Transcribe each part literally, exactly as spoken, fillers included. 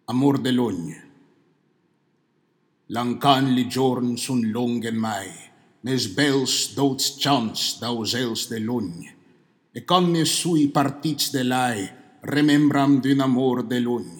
Amor de l'ogn. L'encan li giorn sun longhen mai, mes bels d'auts chants daus els de l'ogn, e com mes sui partits de l'ai, remembram d'un amor de l'ogn.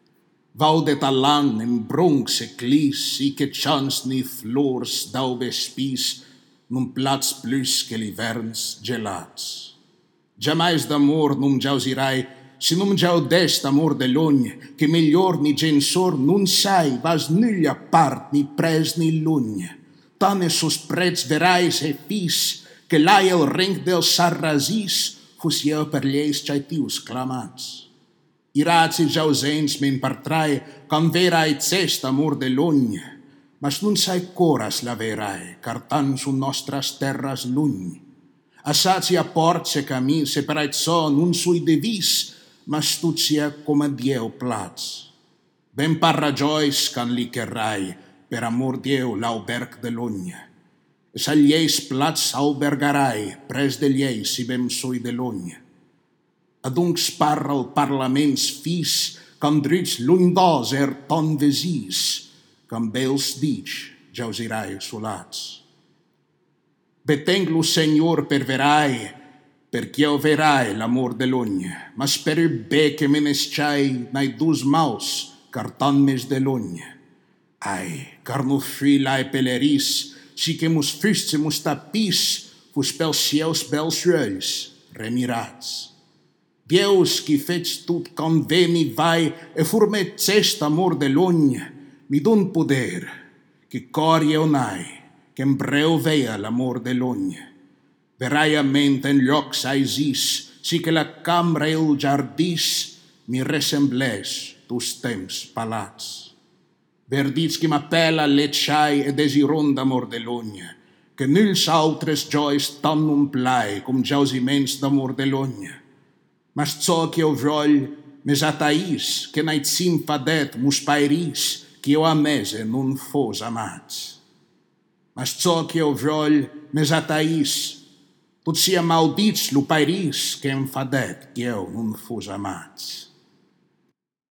Vau de talan en bronx e clis, i que chants ni flors dau vespis, nun plats plus que l'hiverns gelats. Jamais d'amor non jausirai, se non jau dest amor de l'ogn, che miglior ni gensor non sai, vas nulla part ni pres ni l'ogn. Tan e sos prets verais e fis, che l'ai el ring del sarrasis, fus eu per lleis chaitius clamats. Irats e jausens men partrai, com verai cest amor de l'ogn, mas non sai coras la verai, car tan sun nostras terras l'ogn. Assats a ports e camins, e per açò non sui devis, mas tut sia com a Dieu plats. Ben parra jois can li querrai, per amor Dieu l'auberg de l'ogn. E sa lleis plats albergarai, pres de lleis si ben sui de l'ogn. Adunc parra el parlaments fis, com drits l'un dos er ton vesis, com bels dic jausirai solats. Beteng-lo Senhor per verai, perché io verai l'amor de l'ogn, mas per il be che me nesciai nai dus maus, car tan mes de l'ogn. Ai, car no fui lai peleris, si que mus fustsemus tapis, fus pels cieus bels rölls, remirats. Deus qui fets tut com ve mi vai, e furmet cest amor de l'ogn, mi don poder, che cor io nai, che in breu veia l'amor de l'ogn. Verai a ment en llocs aisis, si que la cambra e el jardís mi ressemblès tus temps palats. Verdits qui m'appella letxai e desiron d'amor de l'ogn, que nuls altres jois tan non plai com jausiments d'amor de l'ogn. Mas çò que eu vroll mes ataís, que nait sim fadet mus pairis, que eu amese non fos amats. Mas çò que eu vroll mes ataís, tot sia maudits lo pairis que em fadet que eu non fos amats.